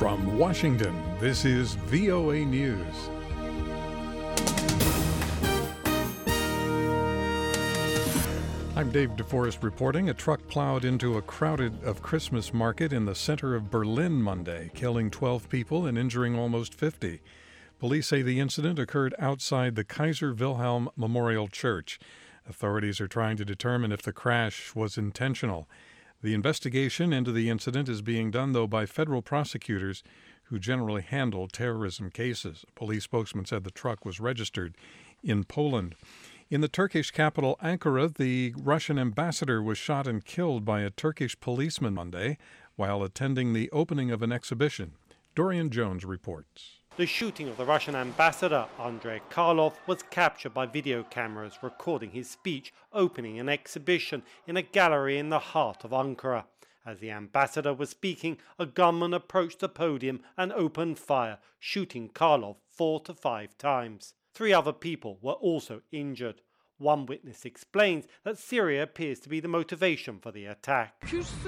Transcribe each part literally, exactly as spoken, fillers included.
From Washington, this is V O A News. I'm Dave DeForest reporting. A truck plowed into a crowded of Christmas market in the center of Berlin Monday, killing twelve people and injuring almost fifty. Police say the incident occurred outside the Kaiser Wilhelm Memorial Church. Authorities are trying to determine if the crash was intentional. The investigation into the incident is being done, though, by federal prosecutors who generally handle terrorism cases. A police spokesman said the truck was registered in Poland. In the Turkish capital, Ankara, the Russian ambassador was shot and killed by a Turkish policeman Monday while attending the opening of an exhibition. Dorian Jones reports. The shooting of the Russian ambassador, Andrei Karlov, was captured by video cameras recording his speech opening an exhibition in a gallery in the heart of Ankara. As the ambassador was speaking, a gunman approached the podium and opened fire, shooting Karlov four to five times. Three other people were also injured. One witness explains that Syria appears to be the motivation for the attack.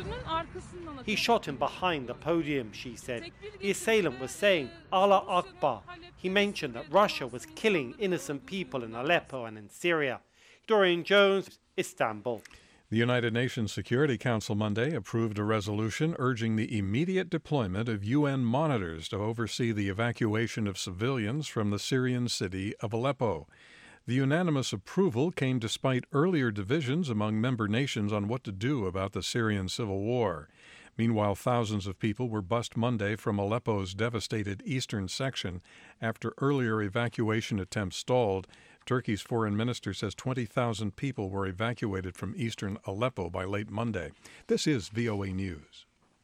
He shot him behind the podium, she said. The assailant was saying, Allah Akbar. He mentioned that Russia was killing innocent people in Aleppo and in Syria. Dorian Jones, Istanbul. The United Nations Security Council Monday approved a resolution urging the immediate deployment of U N monitors to oversee the evacuation of civilians from the Syrian city of Aleppo. The unanimous approval came despite earlier divisions among member nations on what to do about the Syrian civil war. Meanwhile, thousands of people were bussed Monday from Aleppo's devastated eastern section after earlier evacuation attempts stalled. Turkey's foreign minister says twenty thousand people were evacuated from eastern Aleppo by late Monday. This is V O A News.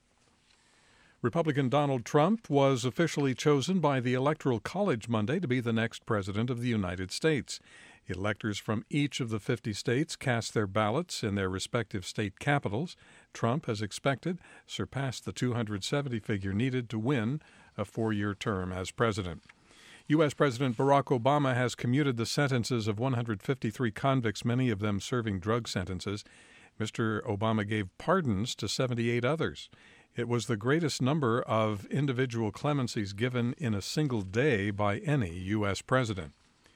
Republican Donald Trump was officially chosen by the Electoral College Monday to be the next president of the United States. Electors from each of the fifty states cast their ballots in their respective state capitals. Trump, as expected, surpassed the two hundred seventy figure needed to win a four-year term as president. U S. President Barack Obama has commuted the sentences of one hundred fifty-three convicts, many of them serving drug sentences. Mister Obama gave pardons to seventy-eight others. It was the greatest number of individual clemencies given in a single day by any U S president.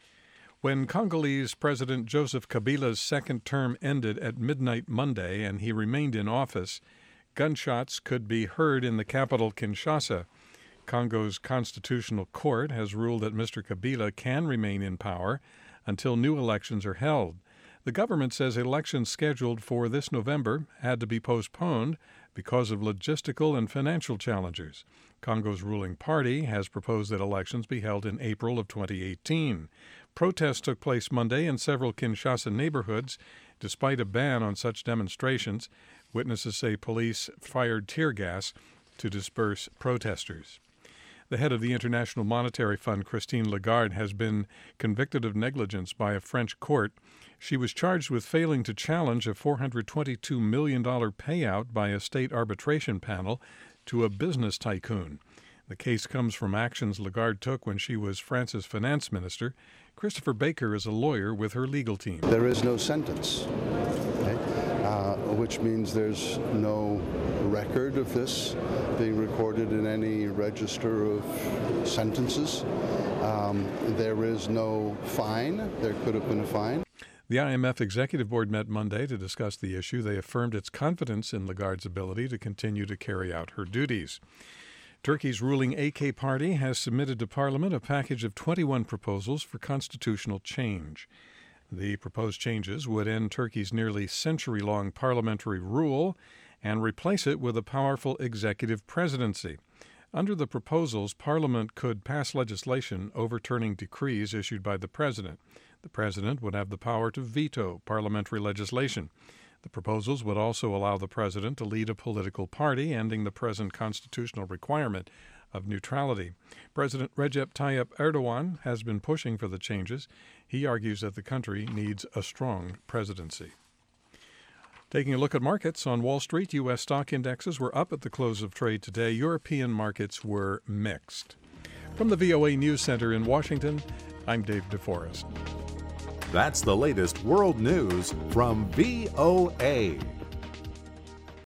When Congolese President Joseph Kabila's second term ended at midnight Monday and he remained in office, gunshots could be heard in the capital, Kinshasa. Congo's constitutional court has ruled that Mister Kabila can remain in power until new elections are held. The government says elections scheduled for this November had to be postponed because of logistical and financial challenges. Congo's ruling party has proposed that elections be held in April of twenty eighteen. Protests took place Monday in several Kinshasa neighborhoods. Despite a ban on such demonstrations, witnesses say police fired tear gas to disperse protesters. The head of the International Monetary Fund, Christine Lagarde, has been convicted of negligence by a French court. She was charged with failing to challenge a four hundred twenty-two million dollars payout by a state arbitration panel to a business tycoon. The case comes from actions Lagarde took when she was France's finance minister. Christopher Baker is a lawyer with her legal team. There is no sentence, okay? uh, which means there's no record of this being recorded in any register of sentences. Um, there is no fine. There could have been a fine. The I M F Executive Board met Monday to discuss the issue. They affirmed its confidence in Lagarde's ability to continue to carry out her duties. Turkey's ruling A K party has submitted to Parliament a package of twenty-one proposals for constitutional change. The proposed changes would end Turkey's nearly century-long parliamentary rule and replace it with a powerful executive presidency. Under the proposals, Parliament could pass legislation overturning decrees issued by the president. The president would have the power to veto parliamentary legislation. The proposals would also allow the president to lead a political party, ending the present constitutional requirement of neutrality. President Recep Tayyip Erdogan has been pushing for the changes. He argues that the country needs a strong presidency. Taking a look at markets on Wall Street, U S stock indexes were up at the close of trade today. European markets were mixed. From the V O A News Center in Washington, I'm Dave DeForest. That's the latest world news from V O A.